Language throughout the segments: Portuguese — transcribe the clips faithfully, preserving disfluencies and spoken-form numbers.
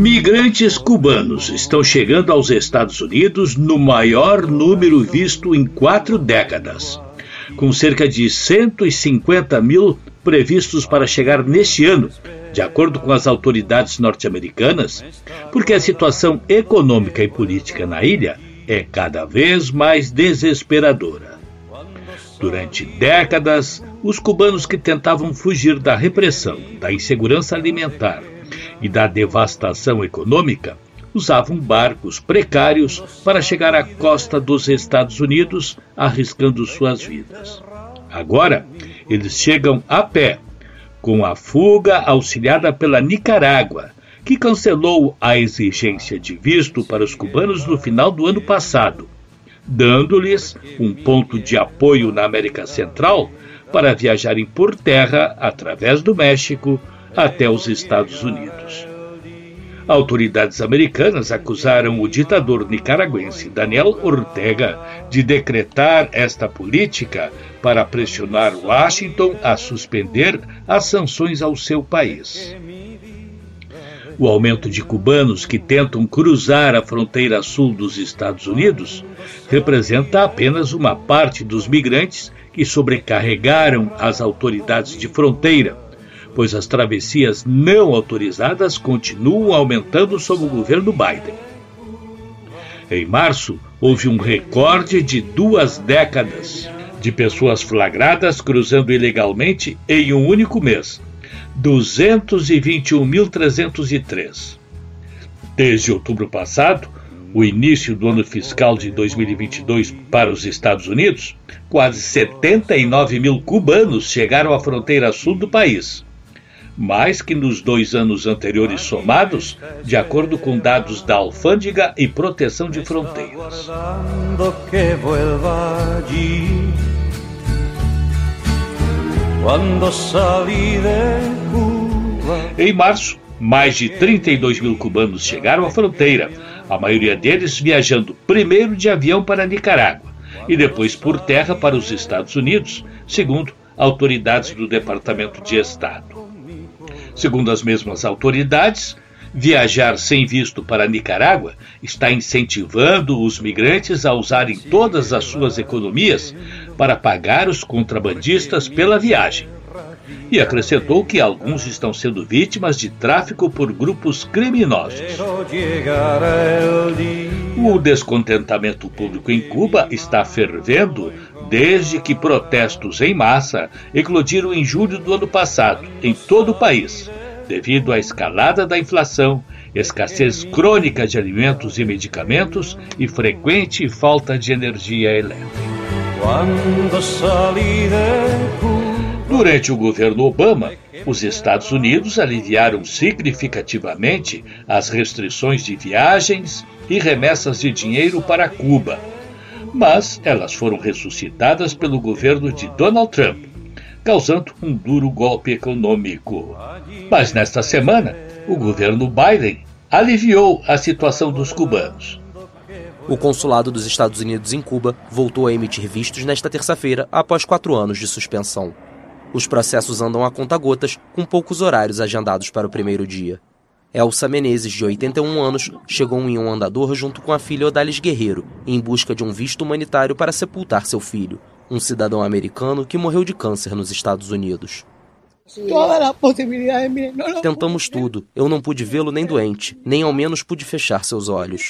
Migrantes cubanos estão chegando aos Estados Unidos no maior número visto em quatro décadas, com cerca de cento e cinquenta mil previstos para chegar neste ano, de acordo com as autoridades norte-americanas, porque a situação econômica e política na ilha é cada vez mais desesperadora. Durante décadas, os cubanos que tentavam fugir da repressão, da insegurança alimentar e da devastação econômica usavam barcos precários para chegar à costa dos Estados Unidos, arriscando suas vidas. Agora, eles chegam a pé, com a fuga auxiliada pela Nicarágua, que cancelou a exigência de visto para os cubanos no final do ano passado, dando-lhes um ponto de apoio na América Central para viajarem por terra através do México até os Estados Unidos. Autoridades americanas acusaram o ditador nicaragüense Daniel Ortega de decretar esta política para pressionar Washington a suspender as sanções ao seu país. O aumento de cubanos que tentam cruzar a fronteira sul dos Estados Unidos representa apenas uma parte dos migrantes que sobrecarregaram as autoridades de fronteira, pois as travessias não autorizadas continuam aumentando sob o governo Biden. Em março, houve um recorde de duas décadas de pessoas flagradas cruzando ilegalmente em um único mês, duzentos e vinte e um mil trezentos e três. Desde outubro passado, o início do ano fiscal de dois mil e vinte e dois para os Estados Unidos, quase setenta e nove mil cubanos chegaram à fronteira sul do país, mais que nos dois anos anteriores somados, de acordo com dados da Alfândega e Proteção de Fronteiras. Em março, mais de trinta e dois mil cubanos chegaram à fronteira, a maioria deles viajando primeiro de avião para Nicarágua e depois por terra para os Estados Unidos, segundo autoridades do Departamento de Estado. Segundo as mesmas autoridades, viajar sem visto para Nicarágua está incentivando os migrantes a usarem todas as suas economias para pagar os contrabandistas pela viagem. E acrescentou que alguns estão sendo vítimas de tráfico por grupos criminosos. O descontentamento público em Cuba está fervendo desde que protestos em massa eclodiram em julho do ano passado, em todo o país, devido à escalada da inflação, escassez crônica de alimentos e medicamentos e frequente falta de energia elétrica. Durante o governo Obama, os Estados Unidos aliviaram significativamente as restrições de viagens e remessas de dinheiro para Cuba, mas elas foram ressuscitadas pelo governo de Donald Trump, causando um duro golpe econômico. Mas nesta semana, o governo Biden aliviou a situação dos cubanos. O consulado dos Estados Unidos em Cuba voltou a emitir vistos nesta terça-feira após quatro anos de suspensão. Os processos andam a conta-gotas, com poucos horários agendados para o primeiro dia. Elsa Menezes, de oitenta e um anos, chegou em um andador junto com a filha Odalis Guerreiro, em busca de um visto humanitário para sepultar seu filho, um cidadão americano que morreu de câncer nos Estados Unidos. Tentamos tudo. Eu não pude vê-lo nem doente, nem ao menos pude fechar seus olhos.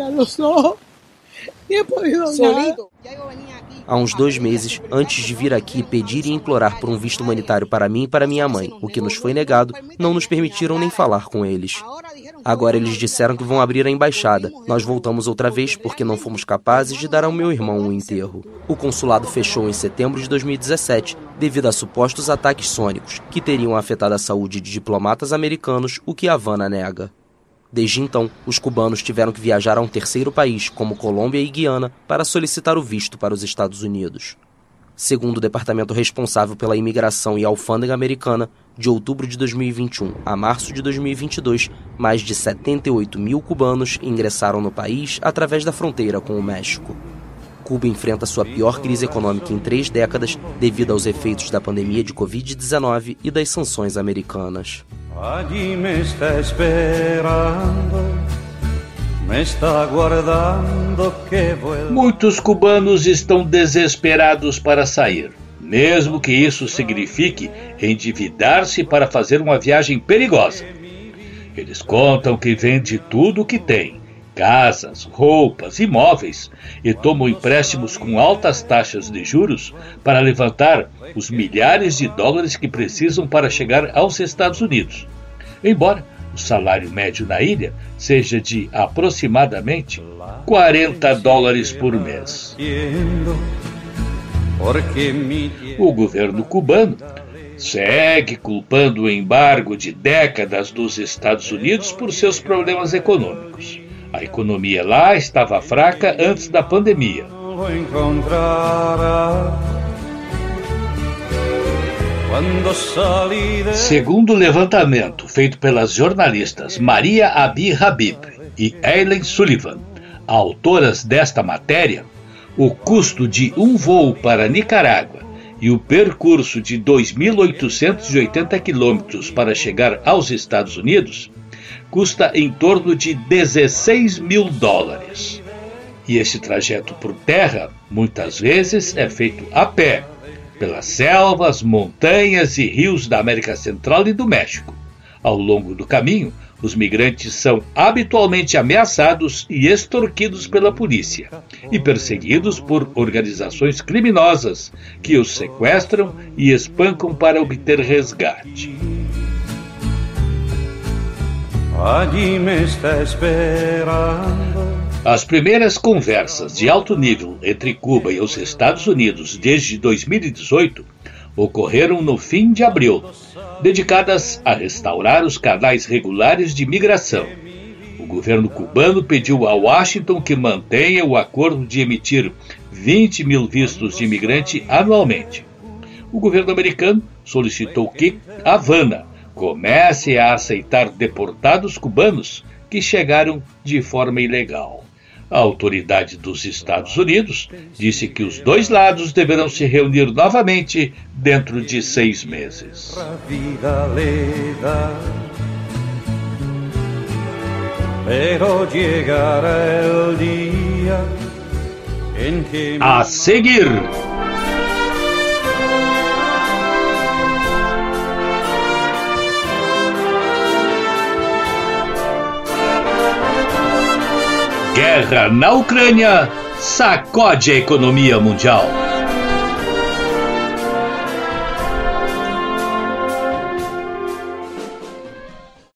Há uns dois meses, antes de vir aqui pedir e implorar por um visto humanitário para mim e para minha mãe, o que nos foi negado, não nos permitiram nem falar com eles. Agora eles disseram que vão abrir a embaixada. Nós voltamos outra vez porque não fomos capazes de dar ao meu irmão um enterro. O consulado fechou em setembro de dois mil e dezessete devido a supostos ataques sônicos, que teriam afetado a saúde de diplomatas americanos, o que Havana nega. Desde então, os cubanos tiveram que viajar a um terceiro país, como Colômbia e Guiana, para solicitar o visto para os Estados Unidos. Segundo o departamento responsável pela imigração e alfândega americana, de outubro de dois mil e vinte e um a março de dois mil e vinte e dois, mais de setenta e oito mil cubanos ingressaram no país através da fronteira com o México. Cuba enfrenta sua pior crise econômica em três décadas devido aos efeitos da pandemia de covid dezenove e das sanções americanas. Allí me está esperando, me está aguardando que vuelva. Muitos cubanos estão desesperados para sair, mesmo que isso signifique endividar-se para fazer uma viagem perigosa. Eles contam que vende tudo o que tem, casas, roupas, imóveis, e tomam empréstimos com altas taxas de juros para levantar os milhares de dólares que precisam para chegar aos Estados Unidos. Embora o salário médio na ilha seja de aproximadamente quarenta dólares por mês. O governo cubano segue culpando o embargo de décadas dos Estados Unidos por seus problemas econômicos. A economia lá estava fraca antes da pandemia. Segundo o levantamento feito pelas jornalistas Maria Abi Habib e Eileen Sullivan, autoras desta matéria, o custo de um voo para Nicarágua e o percurso de dois mil oitocentos e oitenta quilômetros para chegar aos Estados Unidos custa em torno de dezesseis mil dólares. E esse trajeto por terra, muitas vezes, é feito a pé, pelas selvas, montanhas e rios da América Central e do México. Ao longo do caminho, os migrantes são habitualmente ameaçados e extorquidos pela polícia e perseguidos por organizações criminosas que os sequestram e espancam para obter resgate. Allí me está esperando. As primeiras conversas de alto nível entre Cuba e os Estados Unidos desde dois mil e dezoito ocorreram no fim de abril, dedicadas a restaurar os canais regulares de migração. O governo cubano pediu a Washington que mantenha o acordo de emitir vinte mil vistos de imigrante anualmente. O governo americano solicitou que Havana comece a aceitar deportados cubanos que chegaram de forma ilegal. A autoridade dos Estados Unidos disse que os dois lados deverão se reunir novamente dentro de seis meses. A seguir, guerra na Ucrânia sacode a economia mundial.